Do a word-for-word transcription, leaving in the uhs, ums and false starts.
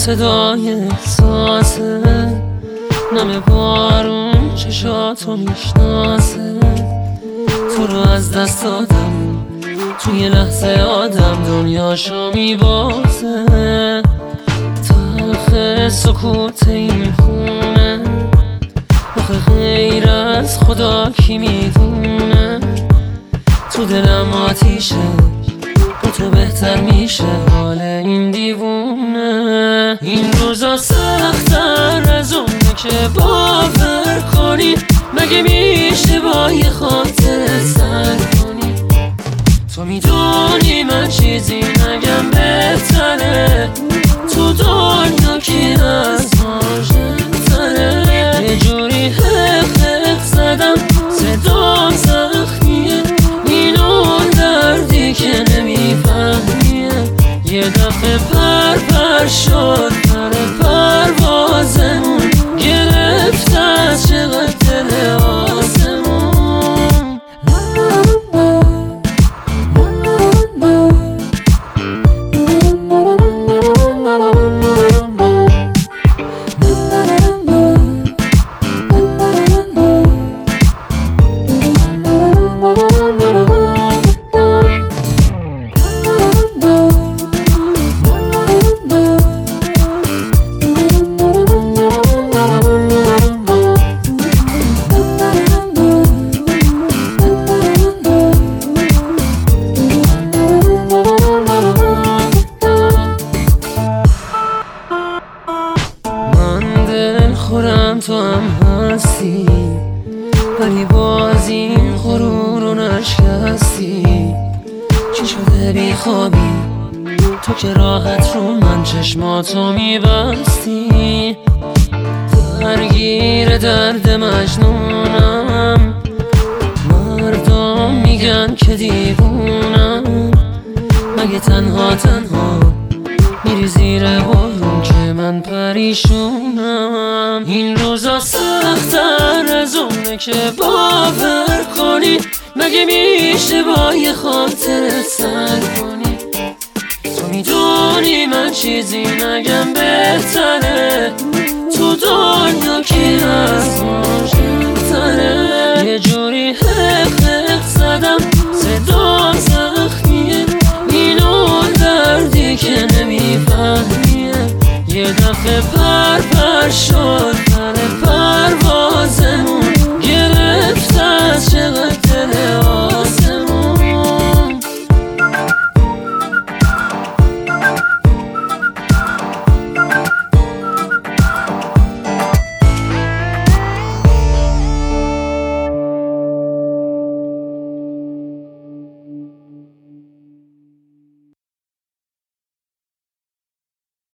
صدای احساسه، نم بارون چشاتو میشناسه. تو رو از دست دادم، توی لحظه آدم دنیاشو میبازه. تلخ سکوت این خونه، آخه غیر از خدا کی میدونه. تو دلم آتیشه، با تو بهتر میشه حال این دیوونه. این روزا سخت‌تر از اونه که باور کنی، مگه میشه با یه خاطر سر کنی؟ تو میدونی من چیزی نگم بهتره، تو دنیا کی از ما ژنتره. یه جوری حق حق زدم صدام زخمیه، این اون دردی که نمیفهمیه. یه دفعه پر پر شد پر پروازمون، گرفت از چقدر دل آسمون. خورم تو هم هستی، ولی باز این غرور رو نشکستی. چی شده بی خوابی تو که راحت رو من چشماتو میبستی؟ درگیر درد مجنونم، مردم میگن که دیوونم. مگه تنها تنها میری زیر بارون که من پریشونم؟ این روزا سخت‌تر از اونه که باور کنی، مگه میشه با یه خاطر سر کنی؟ تو میدونی من چیزی نگم بهتره، تو دنیا کی از ما ژنتره. یه جوری حق حق زدم صدام زخمیه، این اون دردی که نمیفهمیه. یه دفعه پر پر شد